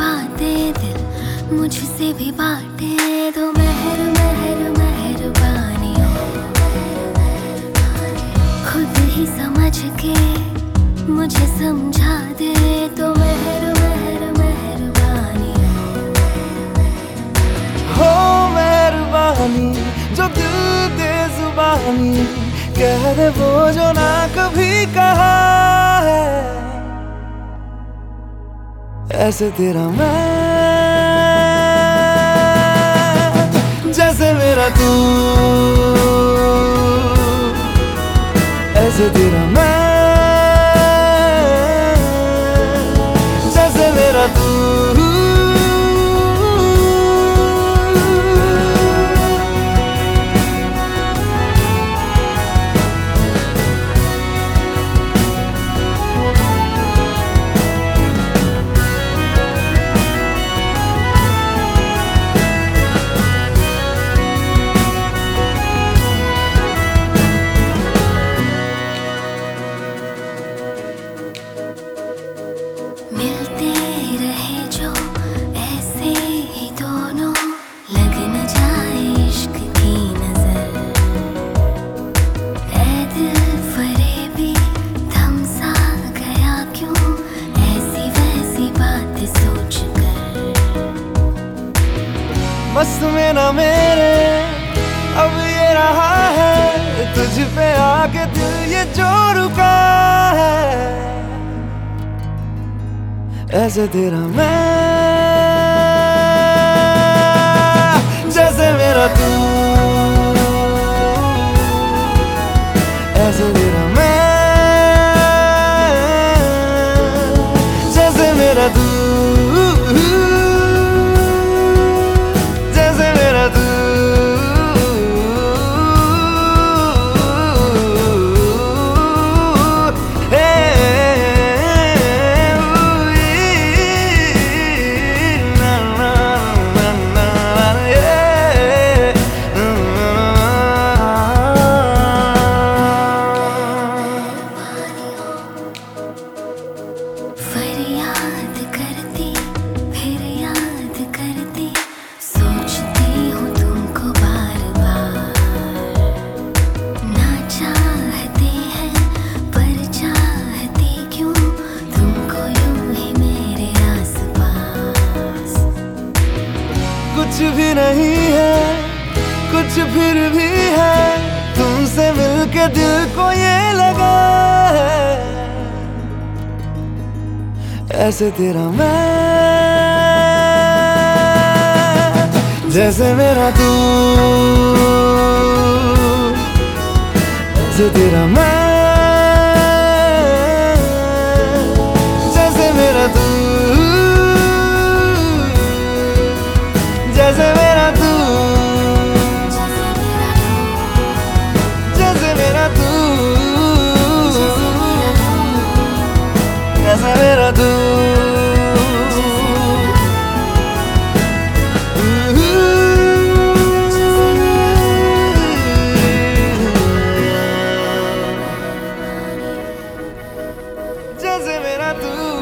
बातें दिल मुझसे भी बांटे तो मेहर मेहर मेहरबानी खुद ही समझ के मुझे समझा दे तो मेहर मेहर मेहरबानी हो मेहरबानी जो दिल दे जुबानी कह दे वो जो ना कभी कहा है ऐसे तेरा मैं जैसे मेरा तू ऐसे तेरा मैं जैसे मेरा तू बस में ना मेरे अब ये रहा है तुझ पे आके दिल ये जो रुका है ऐसे तेरा मैं जैसे मेरा तू ऐसे तेरा मैं जैसे मेरा तू कुछ भी नहीं है कुछ फिर भी है तुमसे मिलके दिल को ये लगा है ऐसे तेरा मैं जैसे मेरा तू ऐसे तेरा मैं जैसे मेरा तू जैसे मेरा तू जैसे मेरा तू जैसे मेरा तू जैसे मेरा तू